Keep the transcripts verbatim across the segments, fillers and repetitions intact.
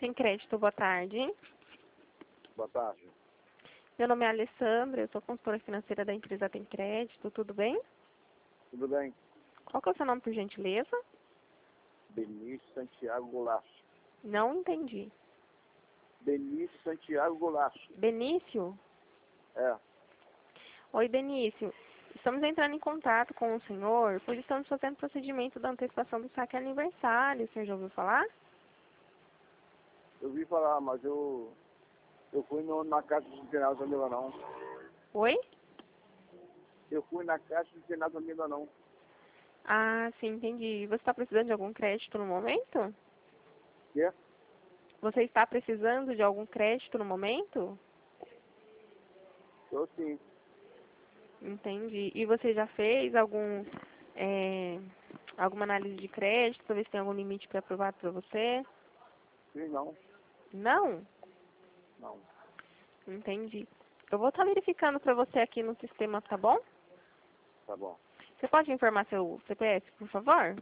Tem crédito, boa tarde. Boa tarde. Meu nome é Alessandra, eu sou consultora financeira da empresa Tem Crédito, tudo bem? Tudo bem? Qual que é o seu nome, por gentileza? Benício Santiago Goulash. Não entendi. Benício Santiago Goulash. Benício? É. Oi, Benício. Estamos entrando em contato com o senhor, pois estamos fazendo procedimento da antecipação do saque aniversário. O senhor já ouviu falar? Eu vi falar, mas eu... Eu fui no, na Caixa de Senado ainda não. Oi? Eu fui na Caixa de Senado ainda não. Ah, sim, entendi. Você está precisando de algum crédito no momento? Quê? Você está precisando de algum crédito no momento? Eu sim. Entendi. E você já fez algum, é, alguma análise de crédito para ver se tem algum limite pré-aprovado para você? Sim, não. Não? Não. Entendi. Eu vou estar verificando para você aqui no sistema, tá bom? Tá bom. Você pode informar seu C P F, por favor?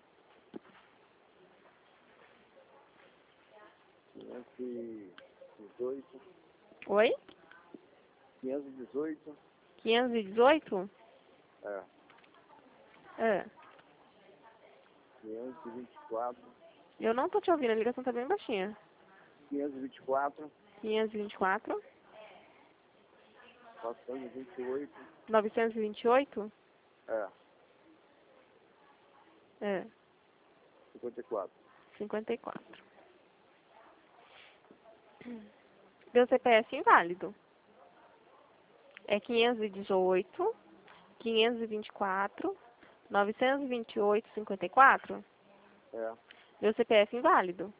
quinhentos e dezoito. Oi? quinhentos e dezoito. quinhentos e dezoito? É. É. quinhentos e vinte e quatro. Eu não tô te ouvindo, a ligação tá bem baixinha. quinhentos e vinte e quatro. quinhentos e vinte e quatro? quatrocentos e vinte e oito. novecentos e vinte e oito? É. É. cinquenta e quatro. cinquenta e quatro. Meu C P F inválido. É quinhentos e dezoito, quinhentos e vinte e quatro, novecentos e vinte e oito, cinquenta e quatro? É. Meu C P F inválido.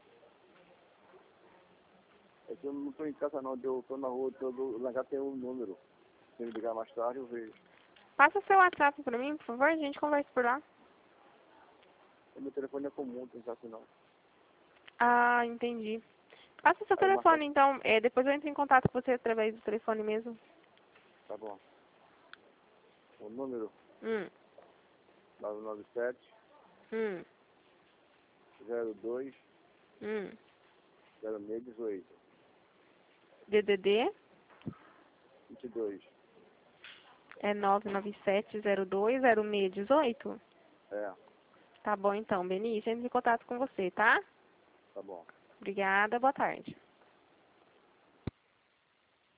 É que eu não tô em casa não, eu tô na rua, tô, lá já tem um número. Se me ligar mais tarde, eu vejo. Passa seu WhatsApp pra mim, por favor, a gente conversa por lá. O meu telefone é comum, não tem assim não. Ah, entendi. Passa seu Aí marca. telefone, então. É, depois eu entro em contato com você através do telefone mesmo. Tá bom. O número Hum, nove nove sete, hum, zero dois, hum. zero seis dezoito. D D D vinte e dois. é nove nove sete zero dois zero seis dezoito? É, Tá bom, então, Benício. Entre em contato com você, tá? tá bom. Obrigada, boa tarde.